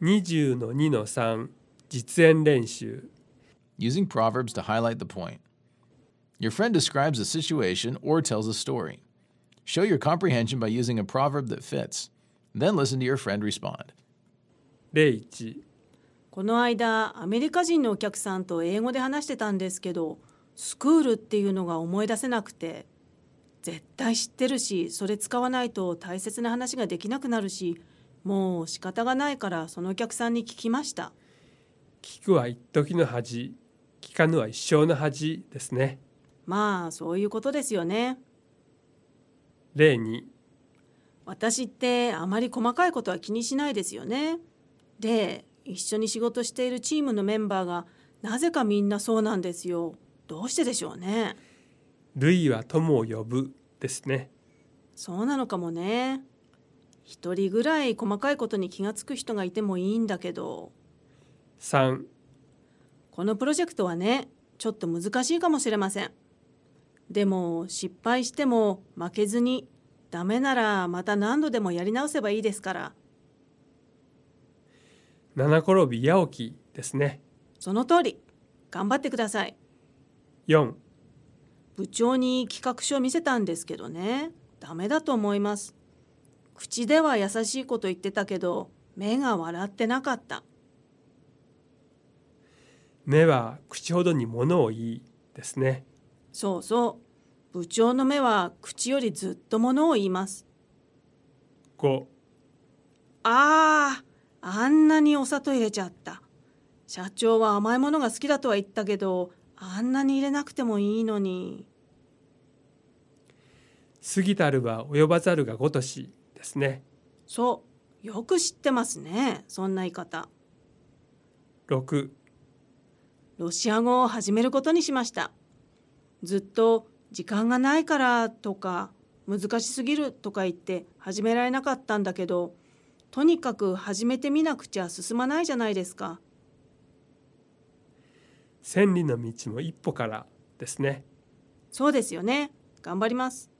20-2-3 実演練習 Using proverbs to highlight the point. Your friend describes a situation or tells a story. Show your comprehension by using a proverb that fits. Then listen to your friend respond. 01 この間、アメリカ人のお客さんと英語で話してたんですけど、スクールっていうのが思い出せなくて、絶対知ってるし、それ使わないと大切な話ができなくなるし、もう仕方がないからそのお客さんに聞きました。 聞くは一時の恥、聞かぬは一生の恥ですね。 まあ、そういうことですよね。 02 私ってあまり細かいことは気にしないですよね。で、一緒に仕事しているチームのメンバーがなぜかみんなそうなんですよ。どうしてでしょうね。 類は友を呼ぶですね。 そうなのかもね。一人ぐらい細かいことに気がつく人がいてもいいんだけど。 3 このプロジェクトはね、ちょっと難しいかもしれません。でも失敗しても負けずに、ダメならまた何度でもやり直せばいいですから。 七転び八起きですね。 その通り。頑張ってください。 4 部長に企画書を見せたんですけどね、ダメだと思います。口では優しいこと言ってたけど、目が笑ってなかった。 目は口ほどに物を言いですね。 そうそう。部長の目は口よりずっと物を言います。 5 あんなにお砂糖入れちゃった。社長は甘いものが好きだとは言ったけど、あんなに入れなくてもいいのに。 過ぎたるは及ばざるが如しですね。 そう、よく知ってますね、そんな言い方。 6 ロシア語を始めることにしました。ずっと時間がないからとか難しすぎるとか言って始められなかったんだけど、とにかく始めてみなくちゃ進まないじゃないですか。 千里の道も一歩からですね。 そうですよね。頑張ります。